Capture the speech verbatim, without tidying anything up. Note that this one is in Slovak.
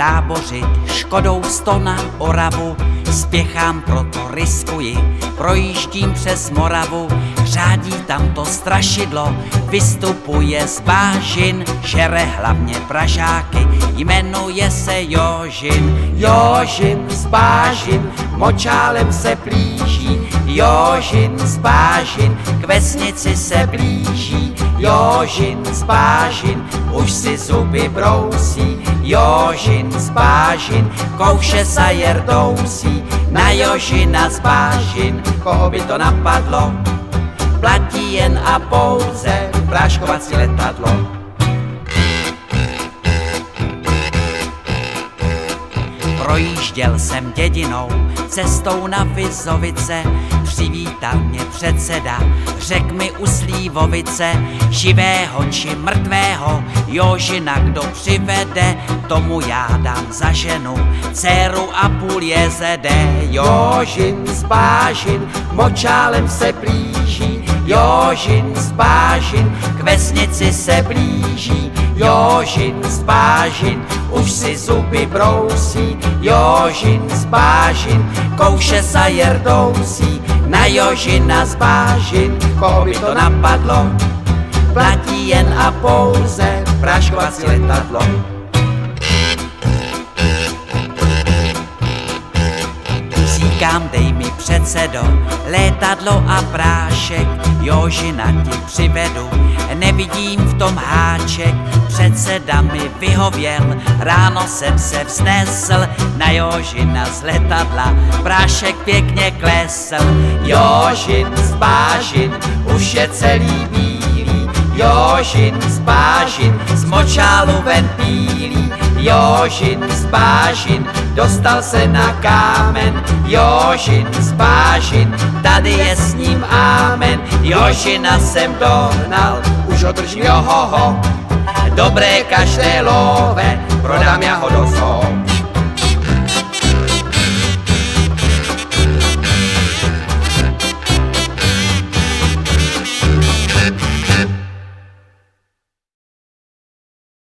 tábořit, Škodou sto na Oravu, spěchám, proto riskuji, projíždím přes Moravu, řádí tam to strašidlo, vystupuje z Bážin, žere hlavně Pražáky, jmenuje se Jožin. Jožin z Bážin, močálem se blíží, Jožin z Bážin, k vesnici se blíží, Jožin z Bážin, už si zuby brousí, Jožin z Bážin, kouše sa jerdousí, na Jožina z Bážin, koho by to napadlo, platí jen a pouze práškovací letadlo. Projížděl jsem dědinou, cestou na Vizovice, přivítal mě předseda, řek mi u Slívovice, živého či mrtvého, Jožina kdo přivede, tomu já dám za ženu, dceru a půl jezede. Jožin z Bážin, močálem se blíží, Jožin z Bážin, k vesnici se blíží, Jožin z Bážin, už si zuby brousí, Jožin z Bážin, kouše sa jerdousí, na Jožina z Bážin, koho by to napadlo, platí jen a pouze práškovací letadlo. Říkám, dej mi předsedo, létadlo a prášek, Jožina ti přivedu, nevidím v tom háček, předseda mi vyhověl, ráno jsem se vznesl, na Jožina z letadla, prášek pěkně klesl. Jožin z Bážin, už je celý bílý, Jožin z Bážin, z močálu ven pílí, Jožin z Bážin, dostal se na kámen, Jožin z Bážin, tady je s ním ámen, Jožina jsem dohnal, už ho držím, johoho, dobré kaštelové, prodám já ho do zoo.